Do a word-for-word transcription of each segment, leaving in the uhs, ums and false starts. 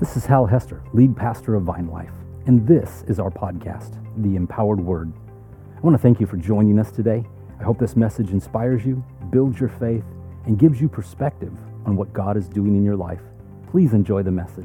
This is Hal Hester, lead pastor of Vine Life, and this is our podcast, The Empowered Word. I want to thank you for joining us today. I hope this message inspires you, builds your faith, and gives you perspective on what God is doing in your life. Please enjoy the message.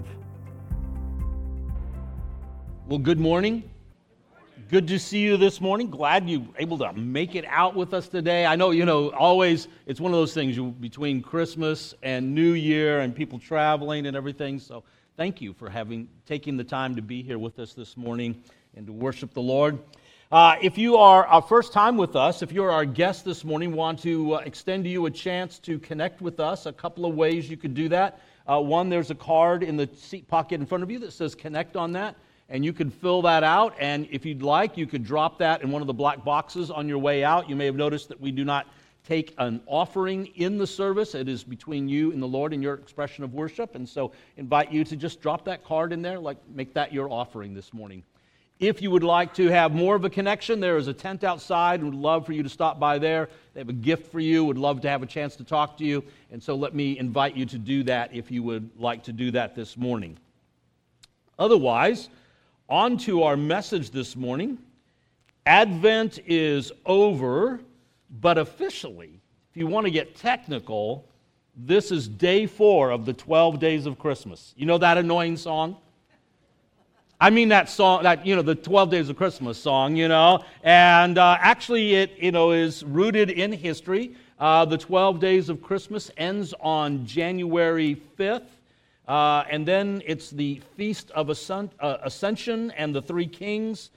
Well, good morning. Good to see you this morning. Glad you were able to make it out with us today. I know, you know, always it's one of those things you, between Christmas and New Year and people traveling and everything. So thank you for having taking the time to be here with us this morning and to worship the Lord. Uh, if you are our first time with us, if you're our guest this morning, want to uh, extend to you a chance to connect with us. A couple of ways you could do that. Uh, one, there's a card in the seat pocket in front of you that says connect on that. And you could fill that out, and if you'd like, you could drop that in one of the black boxes on your way out. You may have noticed that we do not take an offering in the service. It is between you and the Lord and your expression of worship, and so invite you to just drop that card in there, like make that your offering this morning. If you would like to have more of a connection, there is a tent outside, and would love for you to stop by there. They have a gift for you, would love to have a chance to talk to you, and so let me invite you to do that if you would like to do that this morning. Otherwise, on to our message this morning. Advent is over, but officially, if you want to get technical, this is day four of the twelve days of Christmas. You know that annoying song? I mean that song, that, you know, the twelve days of Christmas song, you know, and uh, actually it, you know, is rooted in history. Uh, the twelve days of Christmas ends on January fifth. Uh, and then it's the Feast of Ascension and the Three Kings.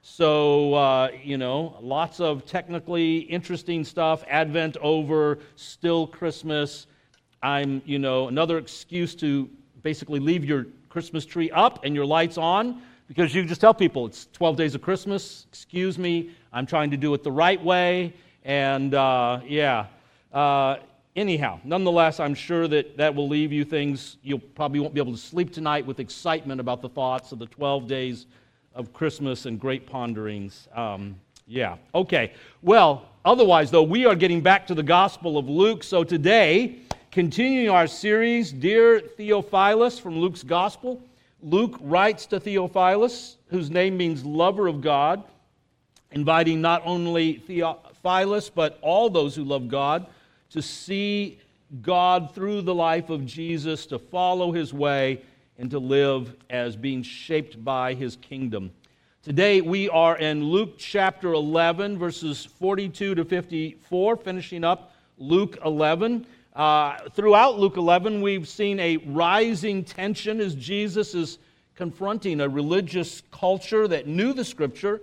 So, uh, you know, lots of technically interesting stuff. Advent over, still Christmas. I'm, you know, another excuse to basically leave your Christmas tree up and your lights on, because you just tell people it's twelve days of Christmas. Excuse me, I'm trying to do it the right way. And, uh, yeah. Uh, Anyhow, nonetheless, I'm sure that that will leave you things, you probably won't be able to sleep tonight with excitement about the thoughts of the twelve days of Christmas and great ponderings. Um, yeah, okay. Well, otherwise, though, we are getting back to the Gospel of Luke. So today, continuing our series, Dear Theophilus, from Luke's Gospel, Luke writes to Theophilus, whose name means lover of God, inviting not only Theophilus, but all those who love God, to see God through the life of Jesus, to follow His way, and to live as being shaped by His kingdom. Today we are in Luke chapter eleven, verses forty-two to fifty-four, finishing up Luke eleven. Uh, throughout Luke eleven, we've seen a rising tension as Jesus is confronting a religious culture that knew the Scripture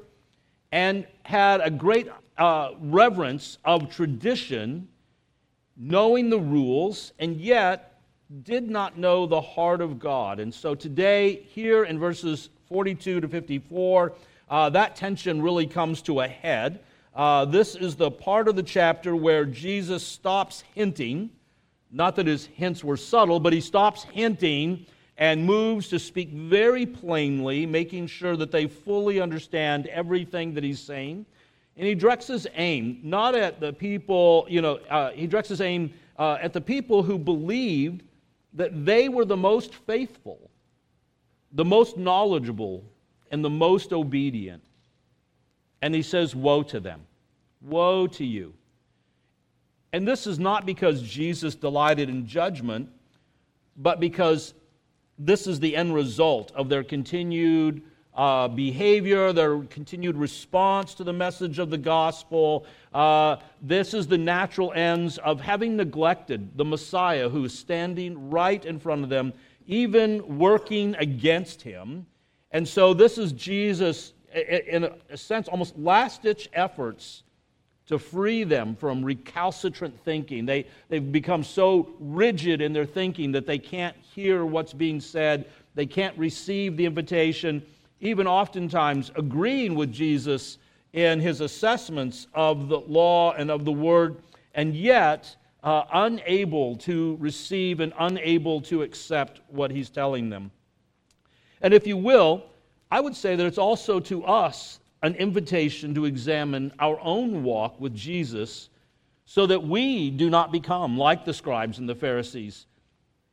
and had a great uh, reverence of tradition, knowing the rules, and yet did not know the heart of God. And so today, here in verses forty-two to fifty-four, uh, that tension really comes to a head. Uh, this is the part of the chapter where Jesus stops hinting, not that his hints were subtle, but he stops hinting and moves to speak very plainly, making sure that they fully understand everything that he's saying. And he directs his aim not at the people, you know, uh, he directs his aim uh, at the people who believed that they were the most faithful, the most knowledgeable, and the most obedient. And he says, woe to them. Woe to you. And this is not because Jesus delighted in judgment, but because this is the end result of their continued Uh, behavior, their continued response to the message of the gospel. Uh, this is the natural ends of having neglected the Messiah who is standing right in front of them, even working against him. And so this is Jesus, in a sense, almost last-ditch efforts to free them from recalcitrant thinking. They, they've become so rigid in their thinking that they can't hear what's being said. They can't receive the invitation, even oftentimes agreeing with Jesus in his assessments of the law and of the word, and yet uh, unable to receive and unable to accept what he's telling them. And if you will, I would say that it's also to us an invitation to examine our own walk with Jesus so that we do not become like the scribes and the Pharisees,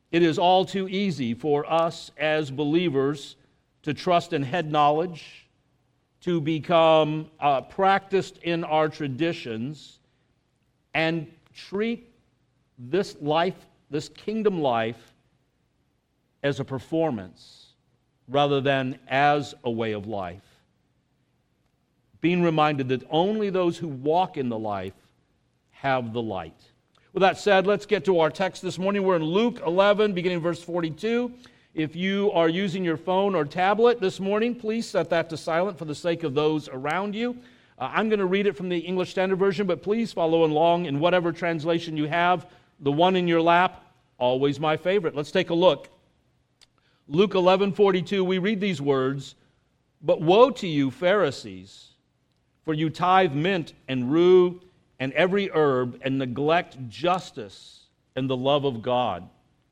It is all too easy for us as believers to trust in head knowledge, to become uh, practiced in our traditions, and treat this life, this kingdom life, as a performance rather than as a way of life. Being reminded that only those who walk in the life have the light. With that said, let's get to our text this morning. We're in Luke eleven, beginning verse forty-two. If you are using your phone or tablet this morning, please set that to silent for the sake of those around you. Uh, I'm going to read it from the English Standard Version, but please follow along in whatever translation you have. The one in your lap, always my favorite. Let's take a look. Luke eleven forty-two, we read these words, "But woe to you, Pharisees, for you tithe mint and rue and every herb, and neglect justice and the love of God.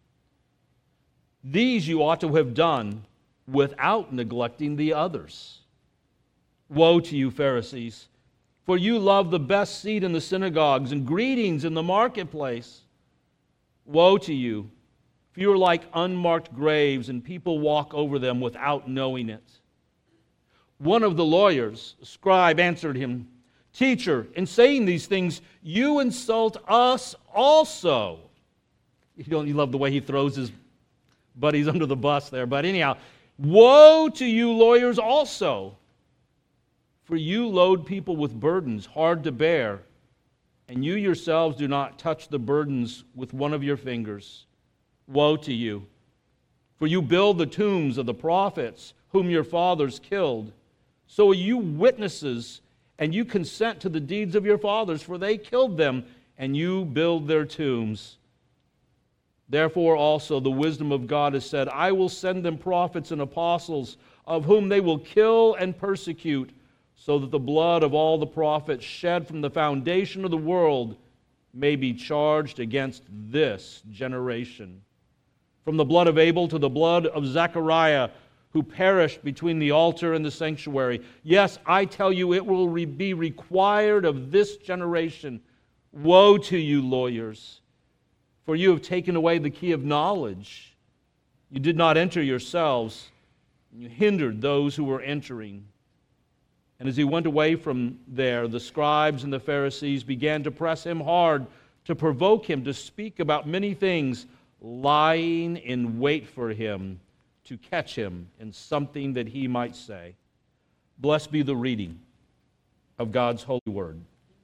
These you ought to have done without neglecting the others. Woe to you, Pharisees, for you love the best seat in the synagogues and greetings in the marketplace. Woe to you, for you are like unmarked graves, and people walk over them without knowing it." One of the lawyers, a scribe, answered him, "Teacher, in saying these things, you insult us also." You don't you love the way he throws his buddies under the bus there. But anyhow, woe to you lawyers also, for you load people with burdens hard to bear, and you yourselves do not touch the burdens with one of your fingers. Woe to you, for you build the tombs of the prophets whom your fathers killed. So are you witnesses, and you consent to the deeds of your fathers, for they killed them, and you build their tombs. Therefore also the wisdom of God has said, I will send them prophets and apostles, of whom they will kill and persecute, so that the blood of all the prophets shed from the foundation of the world may be charged against this generation. From the blood of Abel to the blood of Zechariah, who perished between the altar and the sanctuary. Yes, I tell you, it will re- be required of this generation. Woe to you, lawyers, for you have taken away the key of knowledge. You did not enter yourselves, and you hindered those who were entering. And as he went away from there, the scribes and the Pharisees began to press him hard, to provoke him to speak about many things, lying in wait for him, to catch him in something that he might say. Blessed be the reading of God's holy word.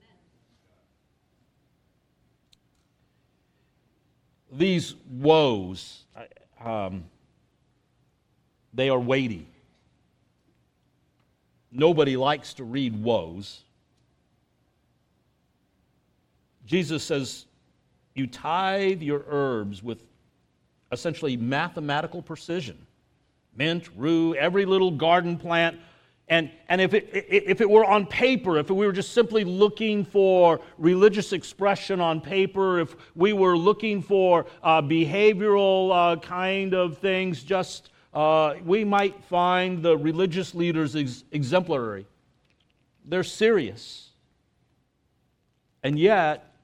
These woes, um, they are weighty. Nobody likes to read woes. Jesus says, you tithe your herbs with essentially mathematical precision. Mint, rue, every little garden plant. And, and if, it, if it were on paper, if we were just simply looking for religious expression on paper, if we were looking for uh, behavioral uh, kind of things, just uh, we might find the religious leaders ex- exemplary. They're serious. And yet,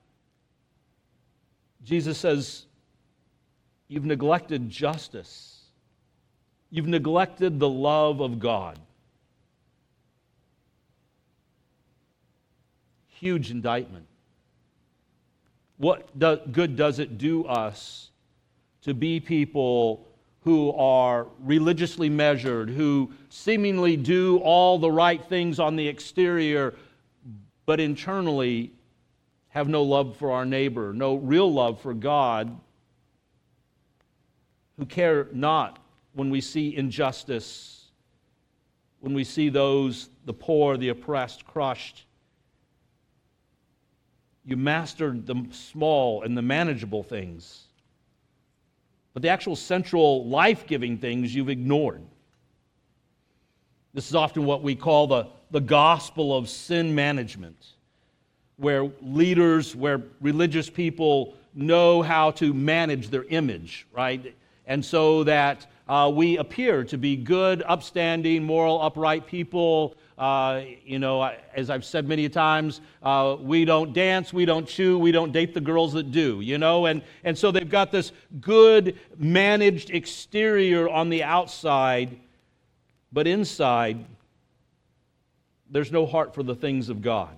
Jesus says, you've neglected justice. You've neglected the love of God. Huge indictment. What do, good does it do us to be people who are religiously measured, who seemingly do all the right things on the exterior, but internally have no love for our neighbor, no real love for God, who care not when we see injustice, when we see those, the poor, the oppressed, crushed. You mastered the small and the manageable things, but the actual central life-giving things you've ignored. This is often what we call the, the gospel of sin management, where leaders, where religious people know how to manage their image, right? And so that uh, we appear to be good, upstanding, moral, upright people, uh, you know, I- as I've said many times, uh, we don't dance, we don't chew, we don't date the girls that do, you know, and, and so they've got this good managed exterior on the outside, but inside, there's no heart for the things of God.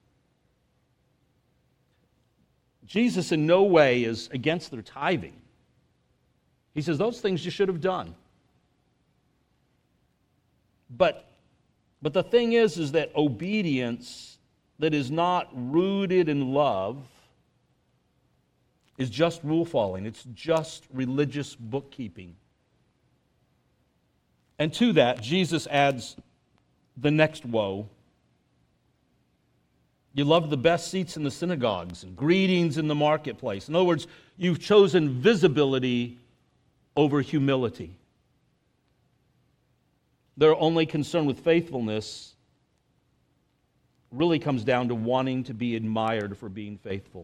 Jesus in no way is against their tithing. He says, those things you should have done. But, but the thing is, is that obedience that is not rooted in love is just rule following. It's just religious bookkeeping. And to that, Jesus adds the next woe. You love the best seats in the synagogues and greetings in the marketplace. In other words, you've chosen visibility over humility. Their only concern with faithfulness really comes down to wanting to be admired for being faithful.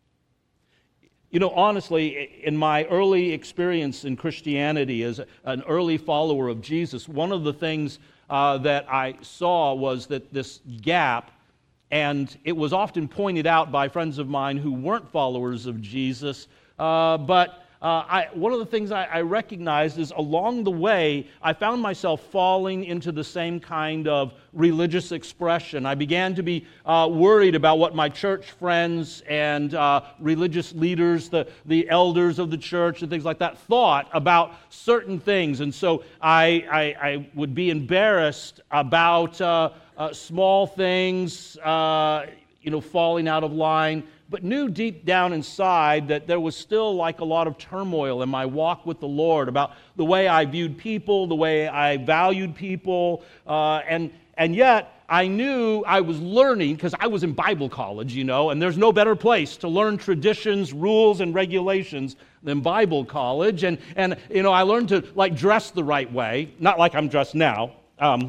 You know, honestly, in my early experience in Christianity as an early follower of Jesus, one of the things uh, that I saw was that this gap, and it was often pointed out by friends of mine who weren't followers of Jesus, uh, but Uh, I, one of the things I, I recognized is along the way, I found myself falling into the same kind of religious expression. I began to be uh, worried about what my church friends and uh, religious leaders, the, the elders of the church and things like that, thought about certain things. And so I, I, I would be embarrassed about uh, uh, small things, uh, you know, falling out of line, but knew deep down inside that there was still like a lot of turmoil in my walk with the Lord about the way I viewed people, the way I valued people, uh, and and yet I knew I was learning, because I was in Bible college, you know, and there's no better place to learn traditions, rules, and regulations than Bible college, and and you know I learned to like dress the right way, not like I'm dressed now, um,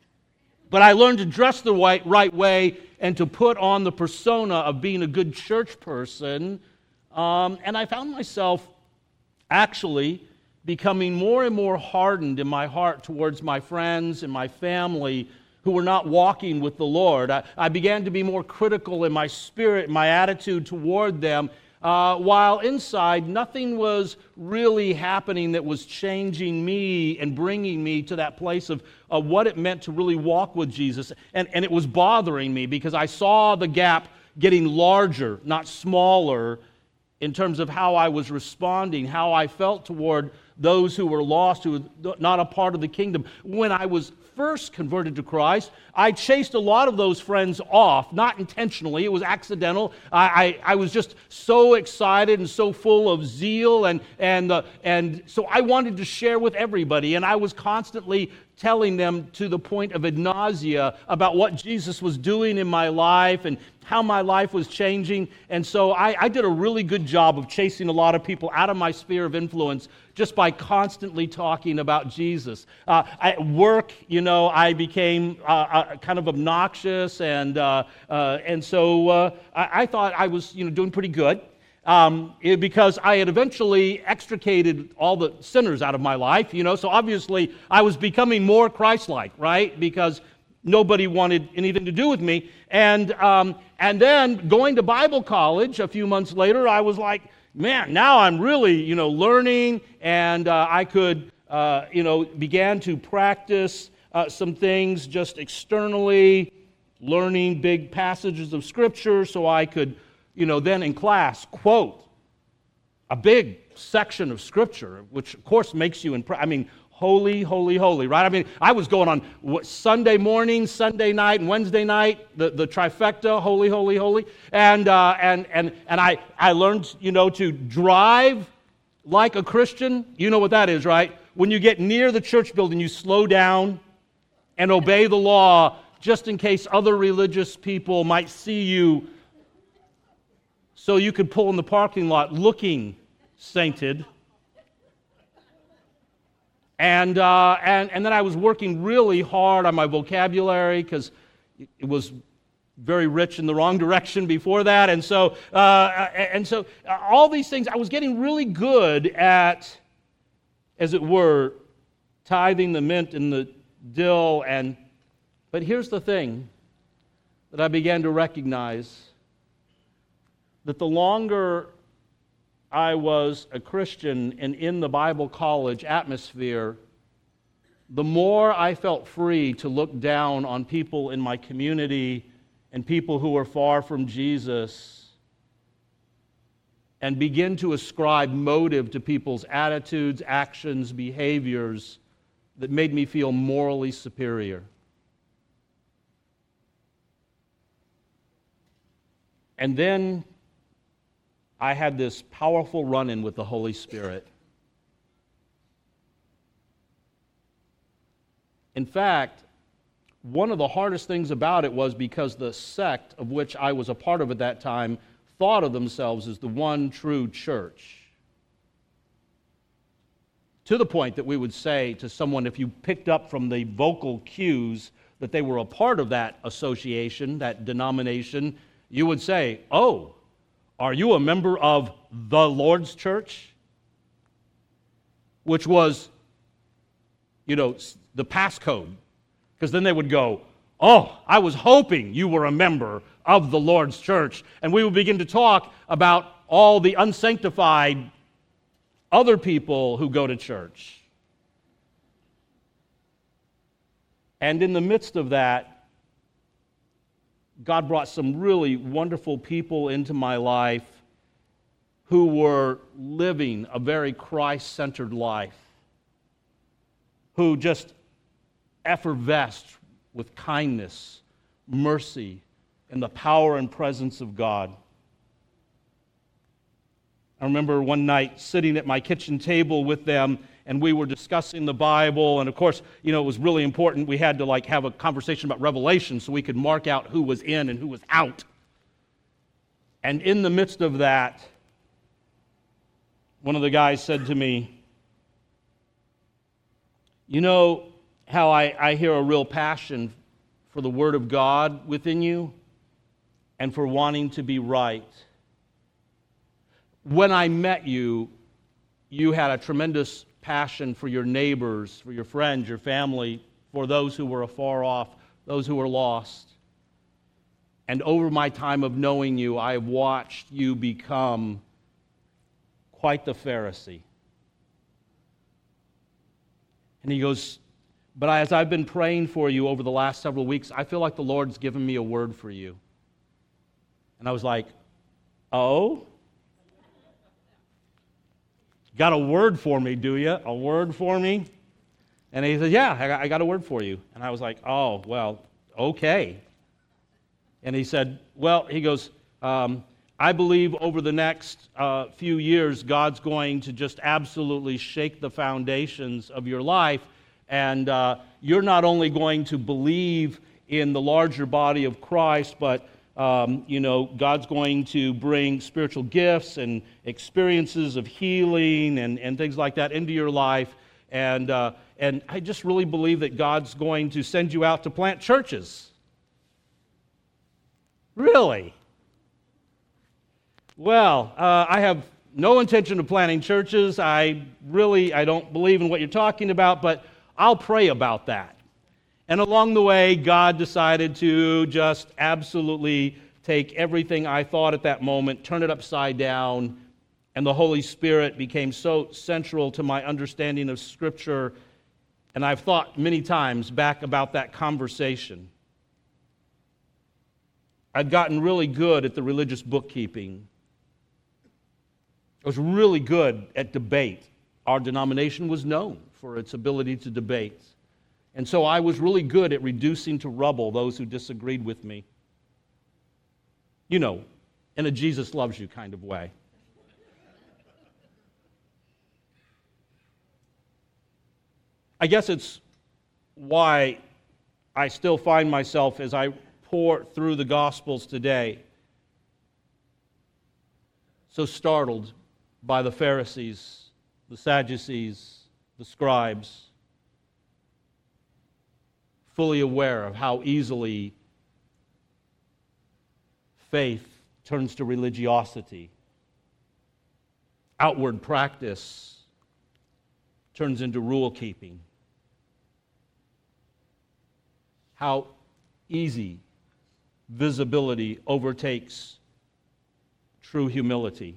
but I learned to dress the right, right way and to put on the persona of being a good church person. Um, and I found myself actually becoming more and more hardened in my heart towards my friends and my family who were not walking with the Lord. I, I began to be more critical in my spirit, my attitude toward them, uh, while inside nothing was really happening that was changing me and bringing me to that place of, of what it meant to really walk with Jesus. And, and it was bothering me because I saw the gap getting larger, not smaller, in terms of how I was responding, how I felt toward those who were lost, who were not a part of the kingdom. When I was first converted to Christ, I chased a lot of those friends off, not intentionally, it was accidental. I, I, I was just so excited and so full of zeal, and, and, uh, and so I wanted to share with everybody, and I was constantly telling them to the point of ad nausea about what Jesus was doing in my life and how my life was changing. And so I, I did a really good job of chasing a lot of people out of my sphere of influence just by constantly talking about Jesus. Uh, at work, you know, I became uh, uh, kind of obnoxious, and uh, uh, and so uh, I, I thought I was, you know, doing pretty good. Um, it, because I had eventually extricated all the sinners out of my life, you know, so obviously I was becoming more Christ-like, right? Because nobody wanted anything to do with me. And um, and then going to Bible college a few months later, I was like, man, now I'm really, you know, learning, and uh, I could, uh, you know, began to practice uh, some things just externally, learning big passages of Scripture so I could, you know, then in class quote a big section of Scripture, which of course makes you, imp- I mean, holy, holy, holy, right? I mean, I was going on what, Sunday morning, Sunday night, and Wednesday night, the, the trifecta, holy, holy, holy, and uh, and and and I I learned, you know, to drive like a Christian. You know what that is, right? When you get near the church building, you slow down and obey the law, just in case other religious people might see you, so you could pull in the parking lot looking sainted. And, uh, and, and then I was working really hard on my vocabulary because it was very rich in the wrong direction before that. And so, uh, and so all these things, I was getting really good at, as it were, tithing the mint and the dill and But here's the thing that I began to recognize, that the longer I was a Christian and in the Bible college atmosphere, the more I felt free to look down on people in my community and people who were far from Jesus and begin to ascribe motive to people's attitudes, actions, behaviors that made me feel morally superior. And then I had this powerful run-in with the Holy Spirit. In fact, one of the hardest things about it was because the sect of which I was a part of at that time thought of themselves as the one true church. To the point that we would say to someone, if you picked up from the vocal cues that they were a part of that association, that denomination, you would say, "Oh, are you a member of the Lord's church?" Which was, you know, the passcode. Because then they would go, "Oh, I was hoping you were a member of the Lord's church." And we would begin to talk about all the unsanctified other people who go to church. And in the midst of that, God brought some really wonderful people into my life who were living a very Christ-centered life, who just effervesced with kindness, mercy, and the power and presence of God. I remember one night sitting at my kitchen table with them, and we were discussing the Bible, and of course, you know, it was really important. We had to like have a conversation about Revelation so we could mark out who was in and who was out. And in the midst of that, one of the guys said to me, "You know how I, I hear a real passion for the Word of God within you and for wanting to be right. When I met you, you had a tremendous passion for your neighbors, for your friends, your family, for those who were afar off, those who were lost. And over my time of knowing you, I have watched you become quite the Pharisee." And he goes, "But as I've been praying for you over the last several weeks, I feel like the Lord's given me a word for you." And I was like, "Oh? Got a word for me, do you? A word for me?" And he said, "Yeah, I got, I got a word for you." And I was like, "Oh, well, okay." And he said, "Well," he goes, um, "I believe over the next uh, few years, God's going to just absolutely shake the foundations of your life. And uh, you're not only going to believe in the larger body of Christ, but um, you know, God's going to bring spiritual gifts and experiences of healing and, and things like that into your life. And uh, and I just really believe that God's going to send you out to plant churches." Really? Well, uh, I have no intention of planting churches. I really, I don't believe in what you're talking about, but I'll pray about that. And along the way, God decided to just absolutely take everything I thought at that moment, turn it upside down, and the Holy Spirit became so central to my understanding of Scripture. And I've thought many times back about that conversation. I'd gotten really good at the religious bookkeeping. I was really good at debate. Our denomination was known for its ability to debate. And so I was really good at reducing to rubble those who disagreed with me. You know, in a Jesus loves you kind of way. I guess it's why I still find myself, as I pour through the Gospels today, so startled by the Pharisees, the Sadducees, the scribes, fully aware of how easily faith turns to religiosity. Outward practice turns into rule keeping. How easy visibility overtakes true humility,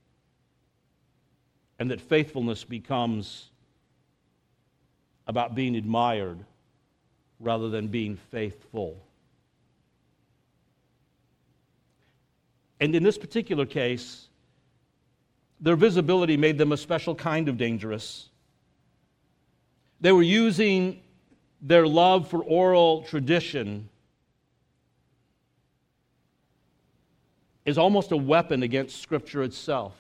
and that faithfulness becomes about being admired rather than being faithful. And in this particular case, their visibility made them a special kind of dangerous. They were using their love for oral tradition as almost a weapon against Scripture itself.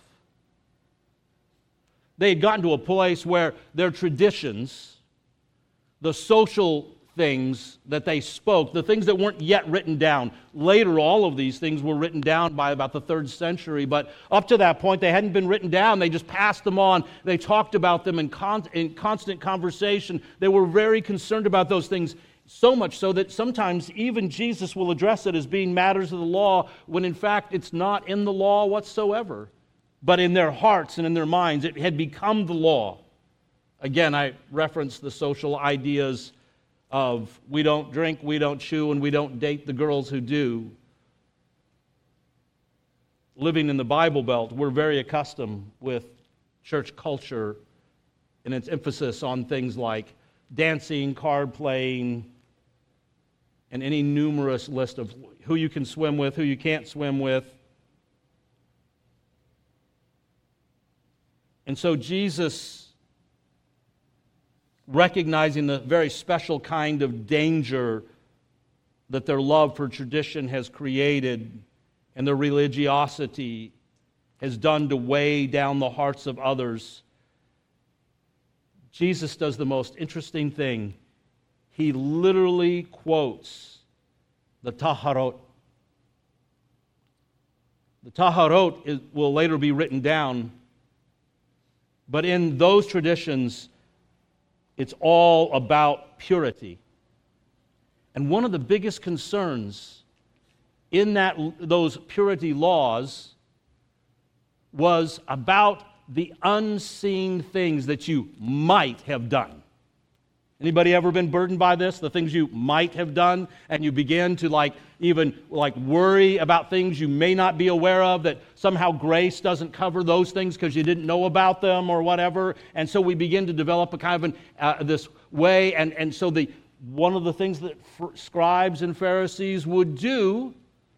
They had gotten to a place where their traditions, the social things that they spoke, the things that weren't yet written down. Later, all of these things were written down by about the third century, but up to that point, they hadn't been written down. They just passed them on. They talked about them in, con- in constant conversation. They were very concerned about those things, so much so that sometimes even Jesus will address it as being matters of the law, when in fact it's not in the law whatsoever. But in their hearts and in their minds, it had become the law. Again, I reference the social ideas of we don't drink, we don't chew, and we don't date the girls who do. Living in the Bible Belt, we're very accustomed with church culture and its emphasis on things like dancing, card playing, and any numerous list of who you can swim with, who you can't swim with. And so Jesus, recognizing the very special kind of danger that their love for tradition has created and their religiosity has done to weigh down the hearts of others, Jesus does the most interesting thing. He literally quotes the Taharot. The Taharot is, will later be written down, but in those traditions, it's all about purity. And one of the biggest concerns in that those purity laws was about the unseen things that you might have done. Anybody ever been burdened by this? The things you might have done, and you begin to like even like worry about things you may not be aware of, that somehow grace doesn't cover those things because you didn't know about them or whatever. And so we begin to develop a kind of an, uh, this way, and, and so the one of the things that f- scribes and Pharisees would do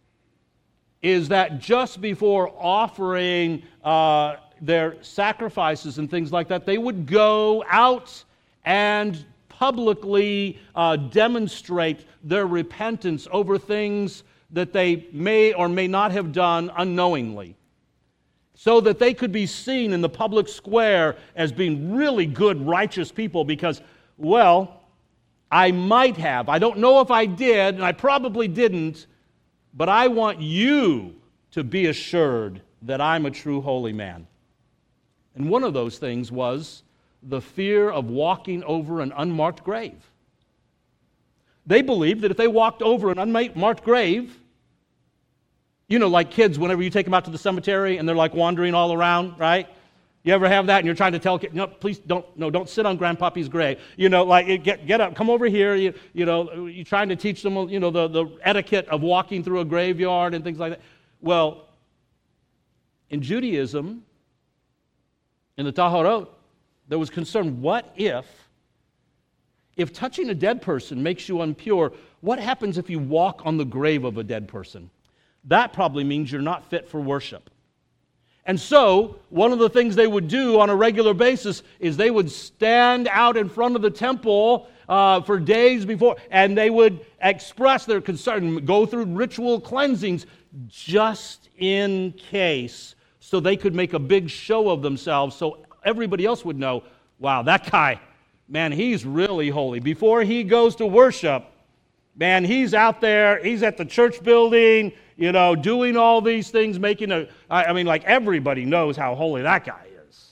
is that just before offering uh, their sacrifices and things like that, they would go out and publicly uh, demonstrate their repentance over things that they may or may not have done unknowingly, so that they could be seen in the public square as being really good, righteous people because, well, I might have. I don't know if I did, and I probably didn't, but I want you to be assured that I'm a true holy man. And one of those things was the fear of walking over an unmarked grave. They believed that if they walked over an unmarked grave, you know, like kids, whenever you take them out to the cemetery and they're like wandering all around, right? You ever have that and you're trying to tell kids, no, please don't, no, don't sit on Grandpappy's grave. You know, like, get get up, come over here. You, you know, you're trying to teach them, you know, the, the etiquette of walking through a graveyard and things like that. Well, in Judaism, in the Taharot, there was concern, what if, if touching a dead person makes you impure, what happens if you walk on the grave of a dead person? That probably means you're not fit for worship. And so, one of the things they would do on a regular basis is they would stand out in front of the temple uh, for days before, and they would express their concern, go through ritual cleansings just in case, so they could make a big show of themselves, so everybody else would know, wow, that guy, man, he's really holy. Before he goes to worship, man, he's out there, he's at the church building, you know, doing all these things, making a, I mean, like everybody knows how holy that guy is.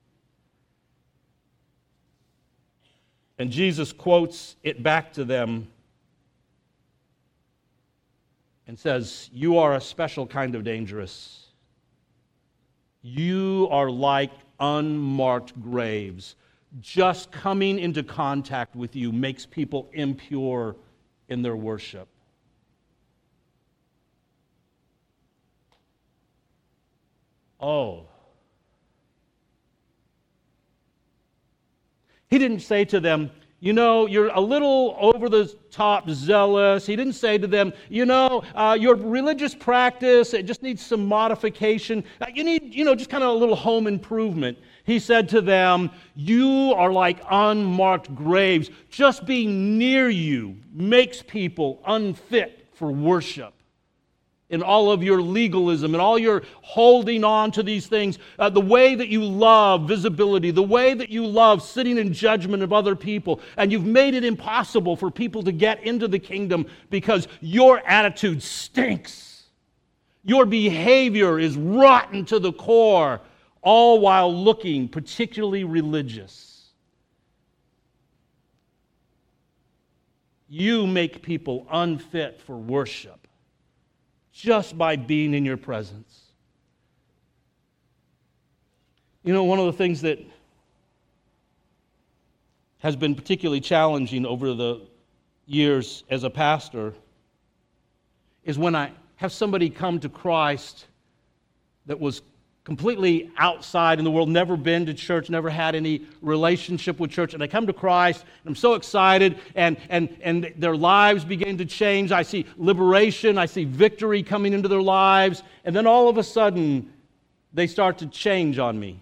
And Jesus quotes it back to them and says, you are a special kind of dangerous. You are like unmarked graves. Just coming into contact with you makes people impure in their worship. Oh. He didn't say to them, you know, you're a little over the top zealous. He didn't say to them, you know, uh, your religious practice, it just needs some modification. Uh, you need, you know, just kind of a little home improvement. He said to them, you are like unmarked graves. Just being near you makes people unfit for worship. In all of your legalism and all your holding on to these things, uh, the way that you love visibility, the way that you love sitting in judgment of other people, and you've made it impossible for people to get into the kingdom because your attitude stinks. Your behavior is rotten to the core, all while looking particularly religious. You make people unfit for worship just by being in your presence. You know, one of the things that has been particularly challenging over the years as a pastor is when I have somebody come to Christ that was completely outside in the world, never been to church, never had any relationship with church, and they come to Christ, and I'm so excited, and, and, and their lives begin to change. I see liberation, I see victory coming into their lives, and then all of a sudden, they start to change on me.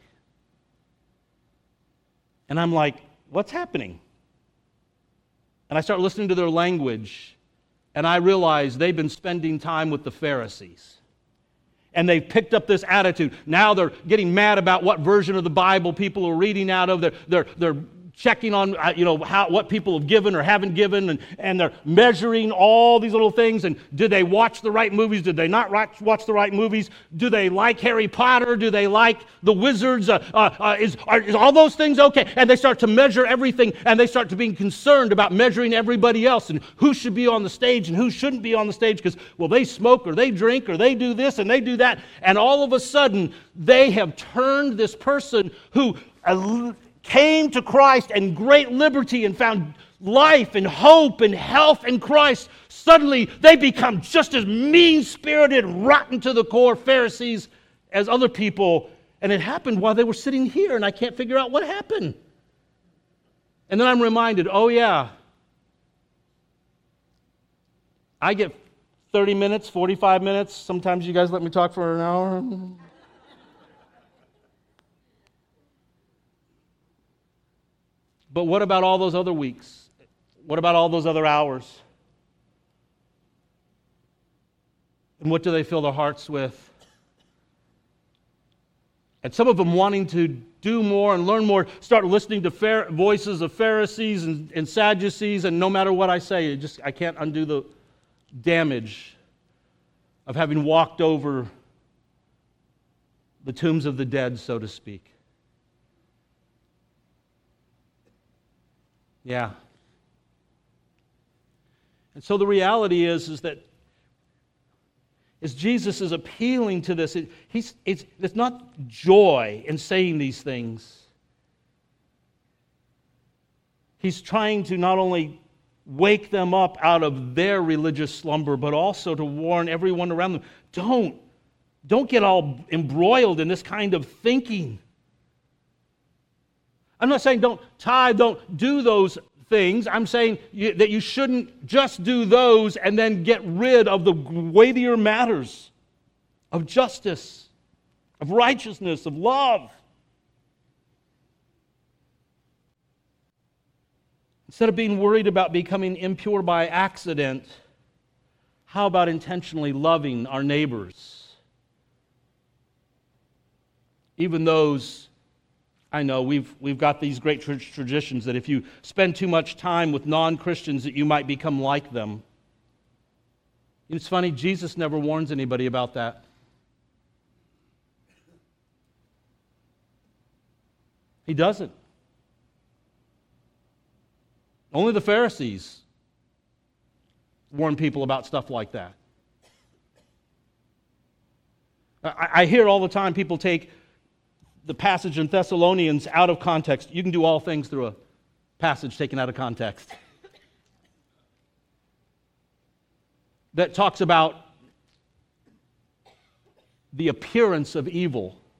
And I'm like, what's happening? And I start listening to their language, and I realize they've been spending time with the Pharisees. And they've picked up this attitude. Now they're getting mad about what version of the Bible people are reading out of. They're, they're, they're checking on uh, you know how what people have given or haven't given, and, and they're measuring all these little things. And did they watch the right movies? Did they not watch, watch the right movies? Do they like Harry Potter? Do they like the Wizards? Uh, uh, uh, is, are, is all those things okay? And they start to measure everything, and they start to be concerned about measuring everybody else and who should be on the stage and who shouldn't be on the stage because, well, they smoke or they drink or they do this and they do that. And all of a sudden, they have turned this person who uh, came to Christ and great liberty and found life and hope and health in Christ, suddenly they become just as mean-spirited, rotten to the core Pharisees as other people. And it happened while they were sitting here, and I can't figure out what happened. And then I'm reminded, oh yeah, I get thirty minutes, forty-five minutes. Sometimes you guys let me talk for an hour. But what about all those other weeks? What about all those other hours? And what do they fill their hearts with? And some of them wanting to do more and learn more, start listening to Phar- voices of Pharisees and, and Sadducees, and no matter what I say, it just I can't undo the damage of having walked over the tombs of the dead, so to speak. Yeah. And so the reality is, is that as Jesus is appealing to this, it, he's, it's, it's not joy in saying these things. He's trying to not only wake them up out of their religious slumber, but also to warn everyone around them, don't, don't get all embroiled in this kind of thinking. I'm not saying don't tithe, don't do those things. I'm saying you, that you shouldn't just do those and then get rid of the weightier matters of justice, of righteousness, of love. Instead of being worried about becoming impure by accident, how about intentionally loving our neighbors? Even those, I know we've we've got these great church traditions that if you spend too much time with non-Christians that you might become like them. It's funny, Jesus never warns anybody about that. He doesn't. Only the Pharisees warn people about stuff like that. I, I hear all the time people take the passage in Thessalonians out of context. You can do all things through a passage taken out of context. That talks about the appearance of evil.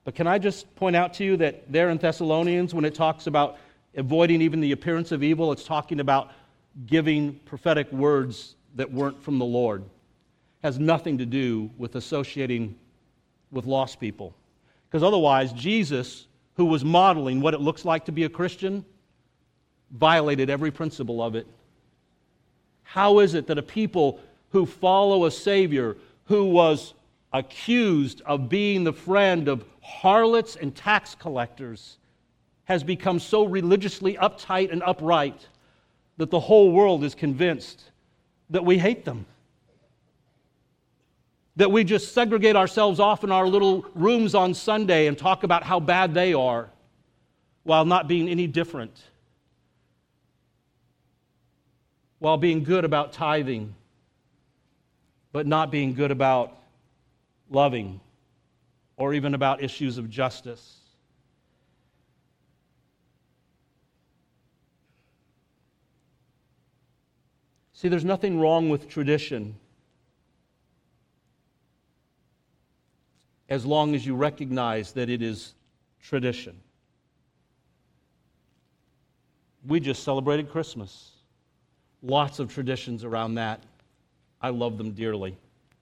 But can I just point out to you that there in Thessalonians, when it talks about avoiding even the appearance of evil, it's talking about giving prophetic words that weren't from the Lord. It has nothing to do with associating with lost people. Because otherwise, Jesus, who was modeling what it looks like to be a Christian, violated every principle of it. How is it that a people who follow a Savior who was accused of being the friend of harlots and tax collectors has become so religiously uptight and upright that the whole world is convinced that we hate them? That we just segregate ourselves off in our little rooms on Sunday and talk about how bad they are while not being any different, while being good about tithing, but not being good about loving or even about issues of justice. See, there's nothing wrong with tradition as long as you recognize that it is tradition. We just celebrated Christmas. Lots of traditions around that. I love them dearly.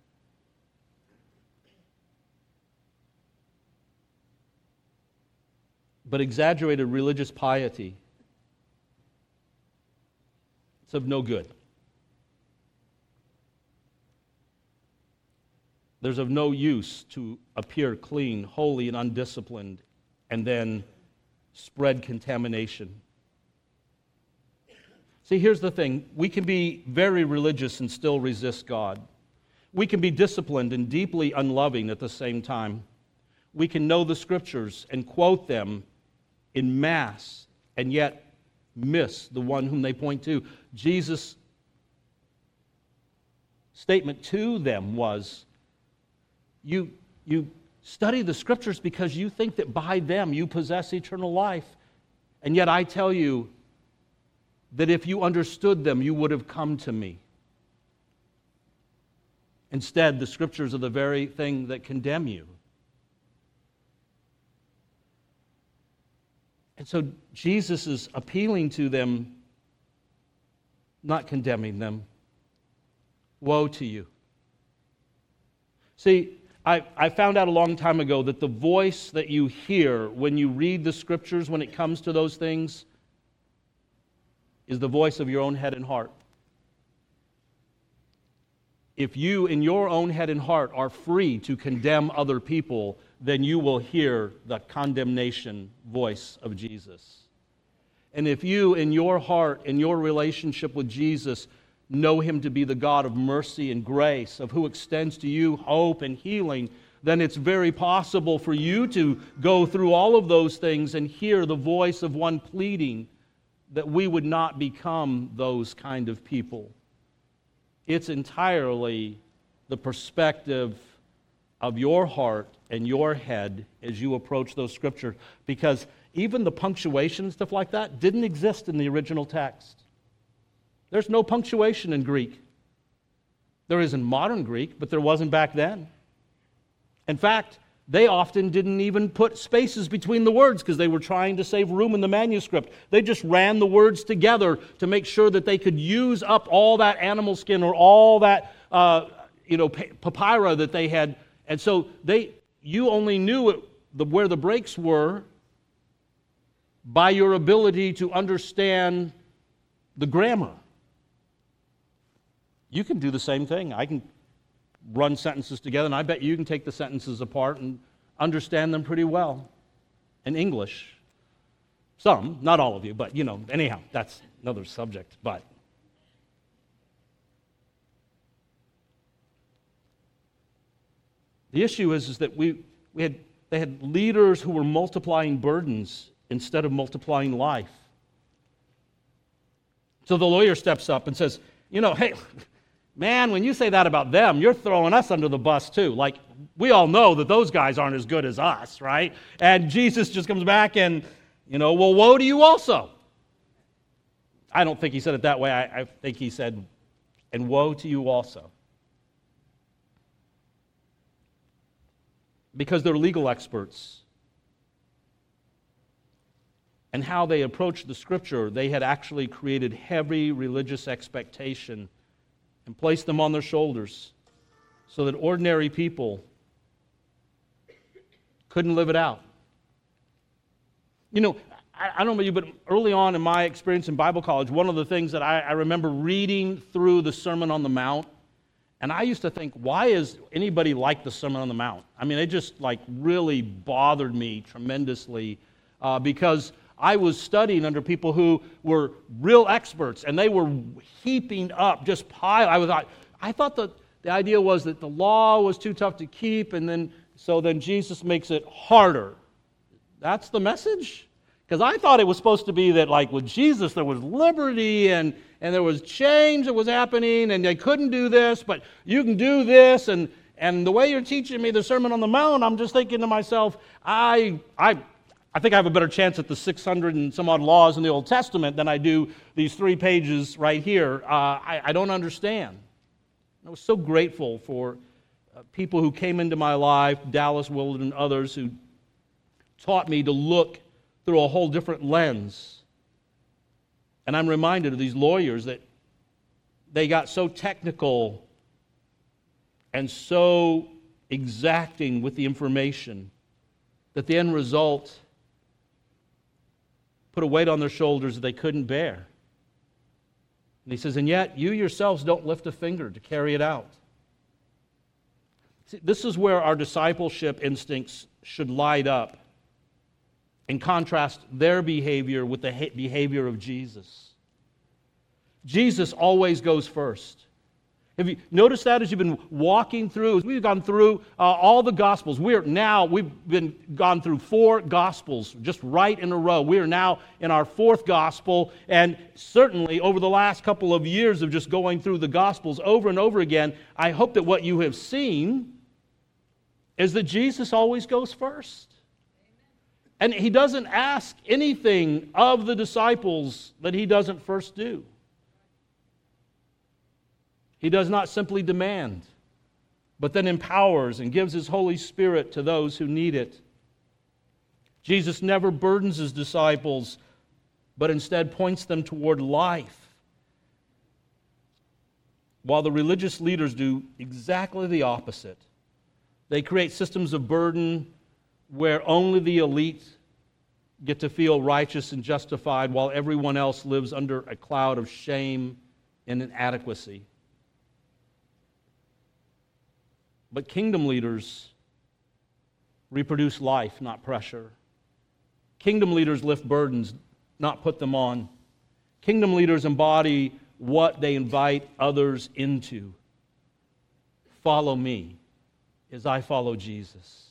But exaggerated religious piety, it's of no good. There's of no use to appear clean, holy, and undisciplined, and then spread contamination. See, here's the thing. We can be very religious and still resist God. We can be disciplined and deeply unloving at the same time. We can know the Scriptures and quote them in mass and yet miss the one whom they point to. Jesus' statement to them was, You, you study the Scriptures because you think that by them you possess eternal life. And yet I tell you that if you understood them, you would have come to me. Instead, the Scriptures are the very thing that condemn you. And so Jesus is appealing to them, not condemning them. Woe to you. See, I, I found out a long time ago that the voice that you hear when you read the Scriptures, when it comes to those things, is the voice of your own head and heart. If you, in your own head and heart, are free to condemn other people, then you will hear the condemnation voice of Jesus. And if you, in your heart, in your relationship with Jesus, know Him to be the God of mercy and grace, of who extends to you hope and healing, then it's very possible for you to go through all of those things and hear the voice of one pleading that we would not become those kind of people. It's entirely the perspective of your heart and your head as you approach those Scriptures, because even the punctuation and stuff like that didn't exist in the original text. There's no punctuation in Greek. There is in modern Greek, but there wasn't back then. In fact, they often didn't even put spaces between the words because they were trying to save room in the manuscript. They just ran the words together to make sure that they could use up all that animal skin or all that uh, you know, papyri that they had. And so they, you only knew it, the, where the breaks were by your ability to understand the grammar. You can do the same thing. I can run sentences together, and I bet you can take the sentences apart and understand them pretty well in English. Some, not all of you, but, you know, anyhow, that's another subject. But the issue is, is that we, we had, they had leaders who were multiplying burdens instead of multiplying life. So the lawyer steps up and says, you know, hey, man, when you say that about them, you're throwing us under the bus too. Like, we all know that those guys aren't as good as us, right? And Jesus just comes back and, you know, well, woe to you also. I don't think he said it that way. I, I think he said, and woe to you also. Because they're legal experts and how they approached the Scripture, they had actually created heavy religious expectation and placed them on their shoulders so that ordinary people couldn't live it out. You know, I, I don't know about you, but early on in my experience in Bible college, one of the things that I, I remember reading through the Sermon on the Mount, and I used to think, why is anybody like the Sermon on the Mount? I mean, it just like really bothered me tremendously uh, because I was studying under people who were real experts, and they were heaping up, just pile. I was, I, I thought that the idea was that the law was too tough to keep, and then so then Jesus makes it harder. That's the message? Because I thought it was supposed to be that, like with Jesus, there was liberty and and there was change that was happening, and they couldn't do this, but you can do this, and and the way you're teaching me the Sermon on the Mount, I'm just thinking to myself, I I. I think I have a better chance at the six hundred and some odd laws in the Old Testament than I do these three pages right here. Uh, I, I don't understand. I was so grateful for uh, people who came into my life, Dallas Willard and others, who taught me to look through a whole different lens. And I'm reminded of these lawyers that they got so technical and so exacting with the information that the end result put a weight on their shoulders that they couldn't bear. And he says, and yet you yourselves don't lift a finger to carry it out. See, this is where our discipleship instincts should light up and contrast their behavior with the behavior of Jesus. Jesus always goes first. Have you noticed that as you've been walking through, as we've gone through uh, all the Gospels? We're now, we've been gone through four Gospels just right in a row. We are now in our fourth Gospel, and certainly over the last couple of years of just going through the Gospels over and over again, I hope that what you have seen is that Jesus always goes first. And he doesn't ask anything of the disciples that he doesn't first do. He does not simply demand, but then empowers and gives his Holy Spirit to those who need it. Jesus never burdens his disciples, but instead points them toward life, while the religious leaders do exactly the opposite. They create systems of burden where only the elite get to feel righteous and justified, while everyone else lives under a cloud of shame and inadequacy. But kingdom leaders reproduce life, not pressure. Kingdom leaders lift burdens, not put them on. Kingdom leaders embody what they invite others into. Follow me as I follow Jesus.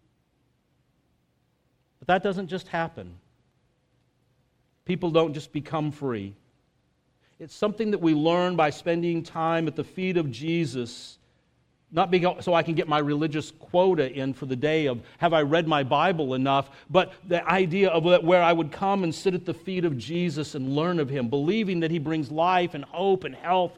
But that doesn't just happen. People don't just become free. It's something that we learn by spending time at the feet of Jesus. Not because, so I can get my religious quota in for the day of, have I read my Bible enough? But the idea of where I would come and sit at the feet of Jesus and learn of him, believing that he brings life and hope and health.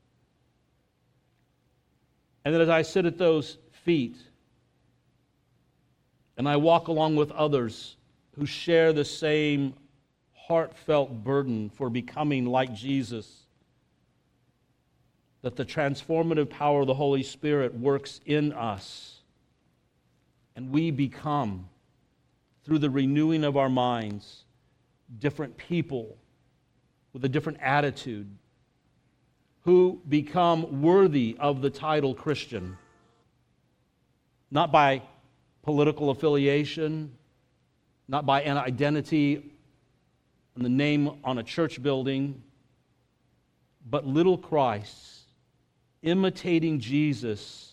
And that as I sit at those feet and I walk along with others who share the same heartfelt burden for becoming like Jesus, that the transformative power of the Holy Spirit works in us, and we become, through the renewing of our minds, different people with a different attitude, who become worthy of the title Christian, not by political affiliation, not by an identity and the name on a church building, but little Christs, imitating Jesus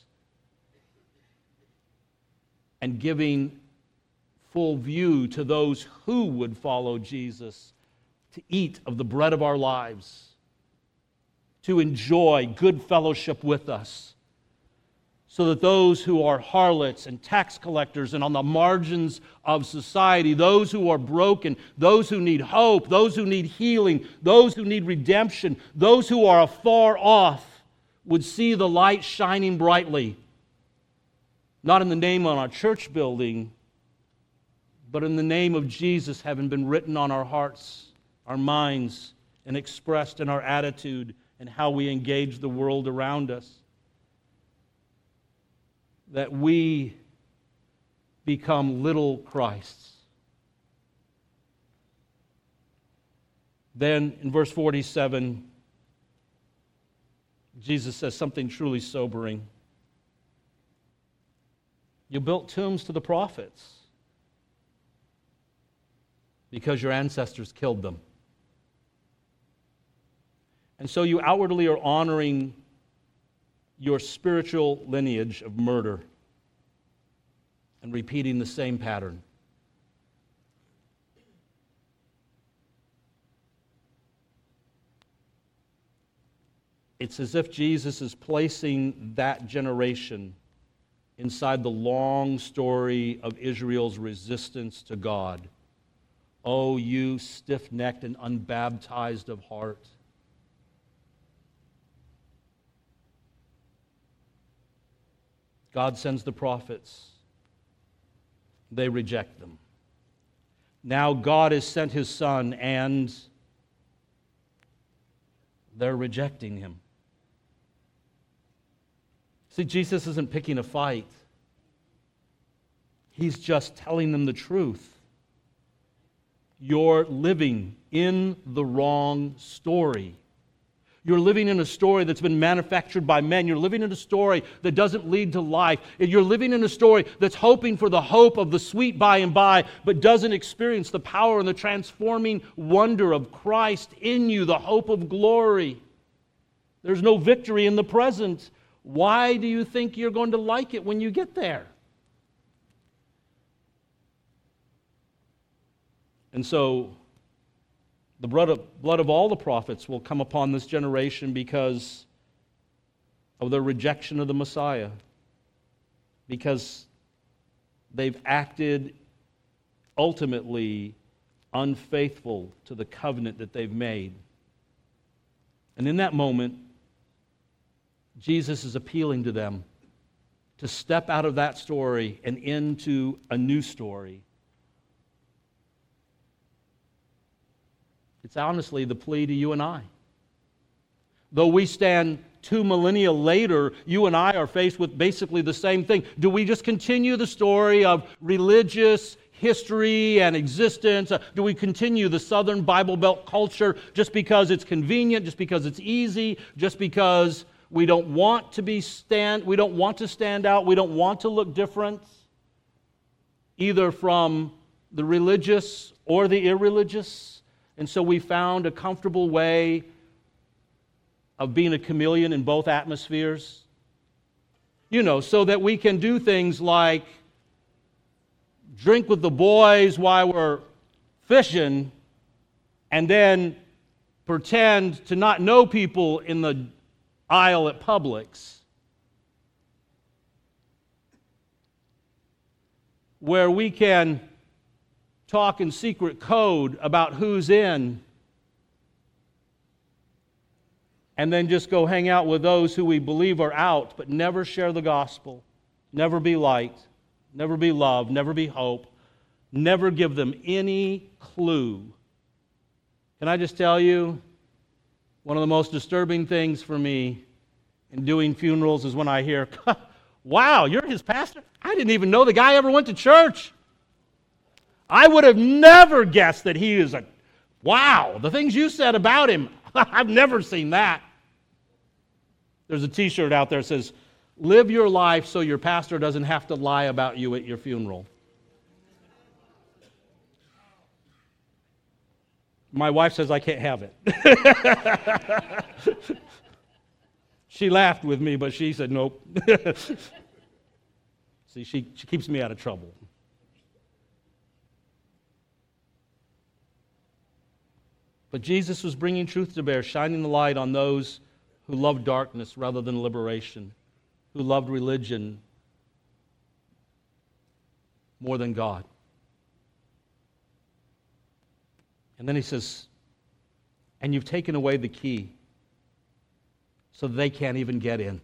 and giving full view to those who would follow Jesus, to eat of the bread of our lives, to enjoy good fellowship with us, so that those who are harlots and tax collectors and on the margins of society, those who are broken, those who need hope, those who need healing, those who need redemption, those who are afar off, would see the light shining brightly, not in the name on our church building, but in the name of Jesus having been written on our hearts, our minds, and expressed in our attitude and how we engage the world around us, that we become little Christs. Then in verse forty-seven, Jesus says something truly sobering. You built tombs to the prophets because your ancestors killed them. And so you outwardly are honoring your spiritual lineage of murder and repeating the same pattern. It's as if Jesus is placing that generation inside the long story of Israel's resistance to God. Oh, you stiff-necked and unbaptized of heart. God sends the prophets. They reject them. Now God has sent His Son, and they're rejecting Him. See, Jesus isn't picking a fight. He's just telling them the truth. You're living in the wrong story. You're living in a story that's been manufactured by men. You're living in a story that doesn't lead to life. You're living in a story that's hoping for the hope of the sweet by and by, but doesn't experience the power and the transforming wonder of Christ in you, the hope of glory. There's no victory in the present. Why do you think you're going to like it when you get there? And so, the blood of, blood of all the prophets will come upon this generation because of their rejection of the Messiah, because they've acted ultimately unfaithful to the covenant that they've made. And in that moment, Jesus is appealing to them to step out of that story and into a new story. It's honestly the plea to you and I. Though we stand two millennia later, you and I are faced with basically the same thing. Do we just continue the story of religious history and existence? Do we continue the Southern Bible Belt culture just because it's convenient, just because it's easy, just because we don't want to be stand, we don't want to stand out, we don't want to look different, either from the religious or the irreligious? And so we found a comfortable way of being a chameleon in both atmospheres. You know, so that we can do things like drink with the boys while we're fishing and then pretend to not know people in the aisle at Publix. Where we can talk in secret code about who's in, and then just go hang out with those who we believe are out, but never share the gospel, never be light, never be love, never be hope, never give them any clue. Can I just tell you, one of the most disturbing things for me in doing funerals is when I hear, wow, you're his pastor? I didn't even know the guy ever went to church. I would have never guessed that he is a, wow, the things you said about him, I've never seen that. There's a t-shirt out there that says, live your life so your pastor doesn't have to lie about you at your funeral. My wife says I can't have it. She laughed with me, but she said nope. See, she, she keeps me out of trouble. But Jesus was bringing truth to bear, shining the light on those who loved darkness rather than liberation, who loved religion more than God. And then he says, and you've taken away the key so they can't even get in.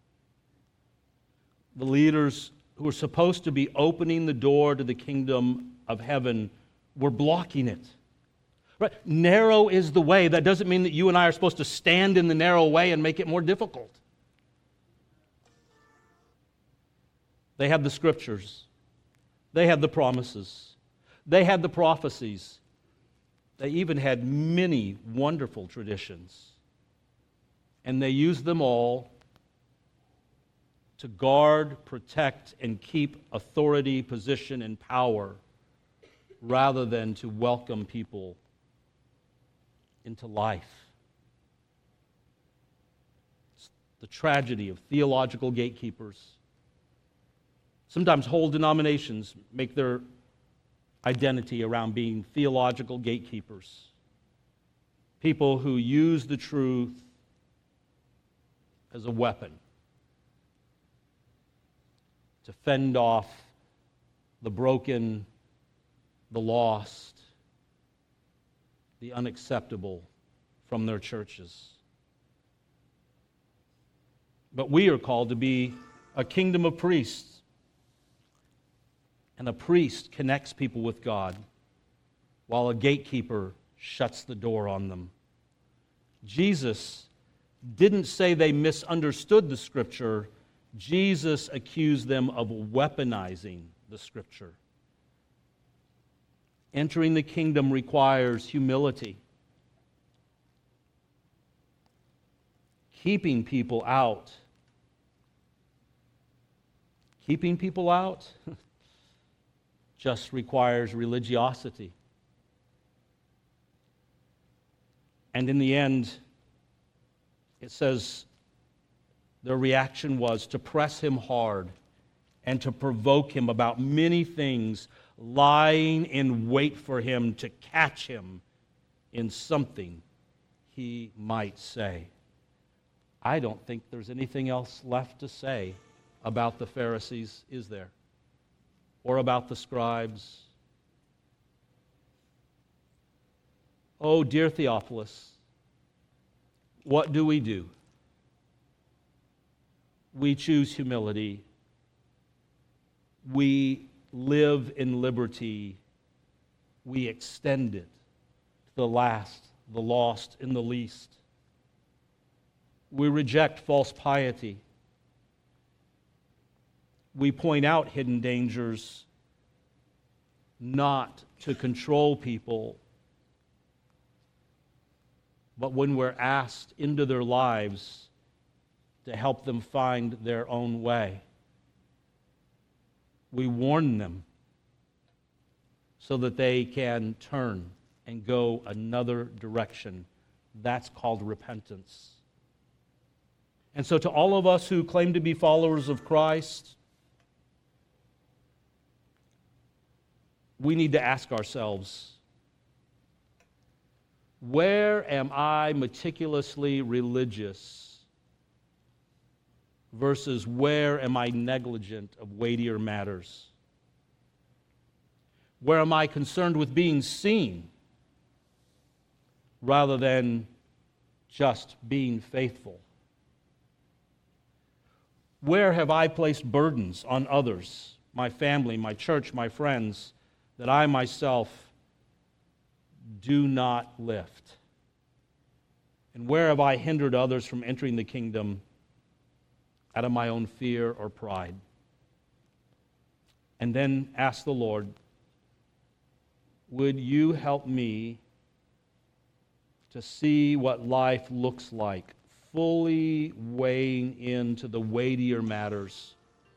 The leaders who are supposed to be opening the door to the kingdom of heaven were blocking it. Right? Narrow is the way. That doesn't mean that you and I are supposed to stand in the narrow way and make it more difficult. They had the scriptures. They had the promises. They had the prophecies. They even had many wonderful traditions. And they used them all to guard, protect, and keep authority, position, and power rather than to welcome people into life. It's the tragedy of theological gatekeepers. Sometimes whole denominations make their identity around being theological gatekeepers. People who use the truth as a weapon to fend off the broken, the lost, the unacceptable from their churches. But we are called to be a kingdom of priests. And a priest connects people with God, while a gatekeeper shuts the door on them. Jesus didn't say they misunderstood the Scripture. Jesus accused them of weaponizing the Scripture. Entering the kingdom requires humility. Keeping people out. Keeping people out just requires religiosity. And in the end, it says their reaction was to press him hard and to provoke him about many things, lying in wait for him to catch him in something he might say. I don't think there's anything else left to say about the Pharisees, is there? Or about the scribes. Oh, dear Theophilus, what do we do? We choose humility. We live in liberty. We extend it to the last, the lost, and the least. We reject false piety. We point out hidden dangers, not to control people, but when we're asked into their lives to help them find their own way. We warn them so that they can turn and go another direction. That's called repentance. And so to all of us who claim to be followers of Christ, we need to ask ourselves, where am I meticulously religious versus where am I negligent of weightier matters? Where am I concerned with being seen rather than just being faithful? Where have I placed burdens on others, my family, my church, my friends, that I myself do not lift? And where have I hindered others from entering the kingdom out of my own fear or pride? And then ask the Lord, would you help me to see what life looks like, fully weighing into the weightier matters?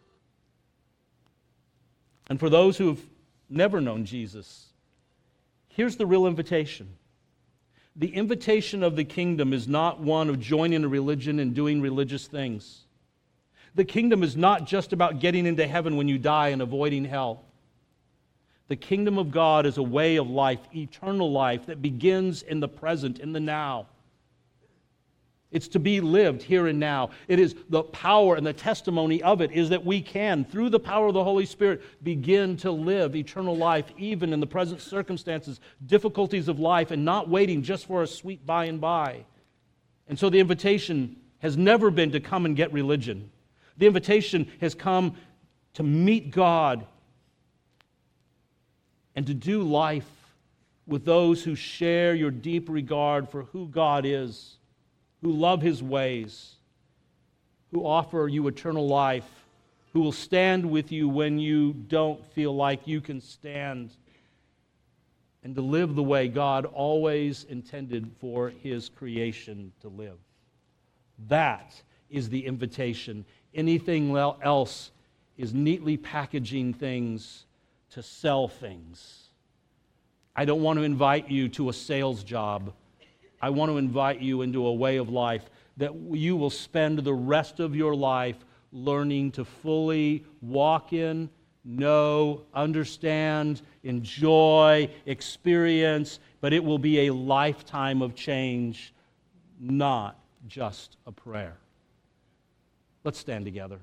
And for those who have never known Jesus, here's the real invitation. The invitation of the kingdom is not one of joining a religion and doing religious things. The kingdom is not just about getting into heaven when you die and avoiding hell. The kingdom of God is a way of life, eternal life, that begins in the present, in the now. It's to be lived here and now. It is the power and the testimony of it is that we can, through the power of the Holy Spirit, begin to live eternal life even in the present circumstances, difficulties of life, and not waiting just for a sweet by and by. And so the invitation has never been to come and get religion. The invitation has come to meet God and to do life with those who share your deep regard for who God is, who love His ways, who offer you eternal life, who will stand with you when you don't feel like you can stand, and to live the way God always intended for His creation to live. That is the invitation. Anything else is neatly packaging things to sell things. I don't want to invite you to a sales job. I want to invite you into a way of life that you will spend the rest of your life learning to fully walk in, know, understand, enjoy, experience, but it will be a lifetime of change, not just a prayer. Let's stand together.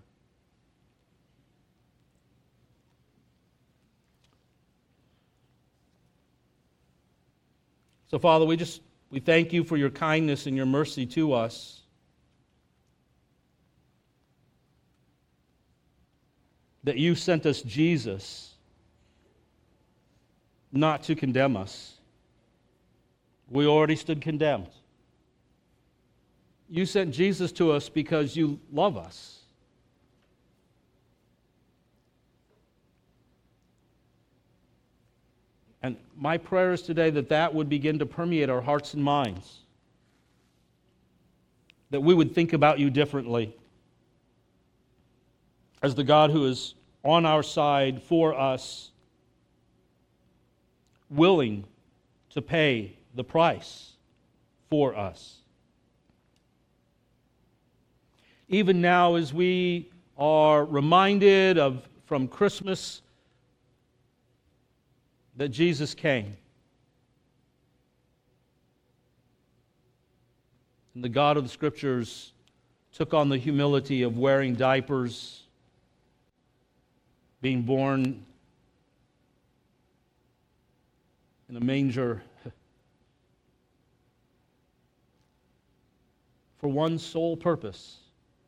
So, Father, we just we thank you for your kindness and your mercy to us. That you sent us Jesus not to condemn us. We already stood condemned. You sent Jesus to us because you love us. And my prayer is today that that would begin to permeate our hearts and minds. That we would think about you differently as the God who is on our side for us, willing to pay the price for us. Even now, as we are reminded of from Christmas that Jesus came, and the God of the Scriptures took on the humility of wearing diapers, being born in a manger for one sole purpose: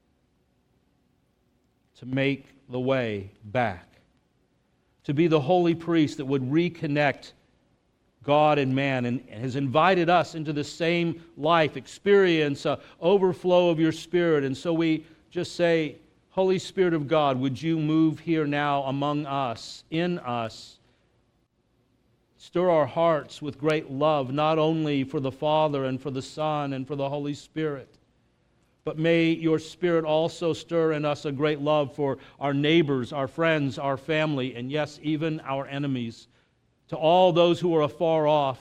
to make the way back, to be the holy priest that would reconnect God and man, and has invited us into the same life, experience, uh, overflow of your Spirit. And so we just say, Holy Spirit of God, would you move here now among us, in us? Stir our hearts with great love, not only for the Father and for the Son and for the Holy Spirit, but may your Spirit also stir in us a great love for our neighbors, our friends, our family, and yes, even our enemies. To all those who are afar off,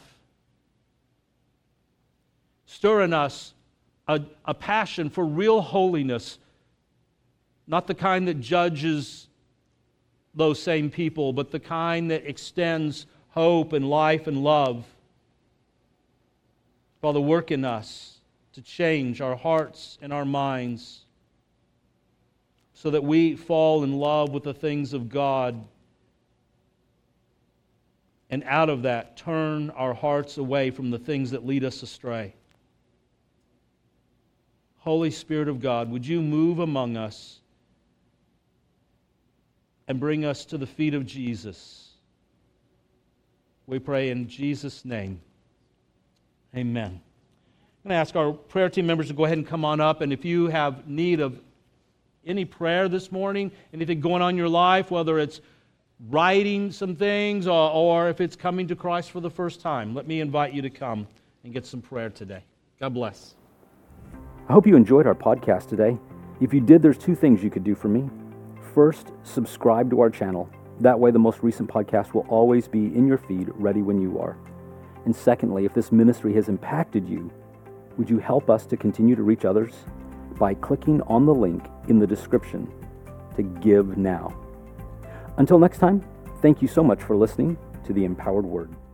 stir in us a, a passion for real holiness, not the kind that judges those same people, but the kind that extends hope and life and love. Father, work in us to change our hearts and our minds so that we fall in love with the things of God, and out of that turn our hearts away from the things that lead us astray. Holy Spirit of God, would you move among us and bring us to the feet of Jesus? We pray in Jesus' name. Amen. I'm going to ask our prayer team members to go ahead and come on up, and if you have need of any prayer this morning, anything going on in your life, whether it's writing some things or, or if it's coming to Christ for the first time, let me invite you to come and get some prayer today. God bless. I hope you enjoyed our podcast today. If you did, there's two things you could do for me. First, subscribe to our channel. That way the most recent podcast will always be in your feed, ready when you are. And secondly, if this ministry has impacted you, would you help us to continue to reach others by clicking on the link in the description to give now? Until next time, thank you so much for listening to the Empowered Word.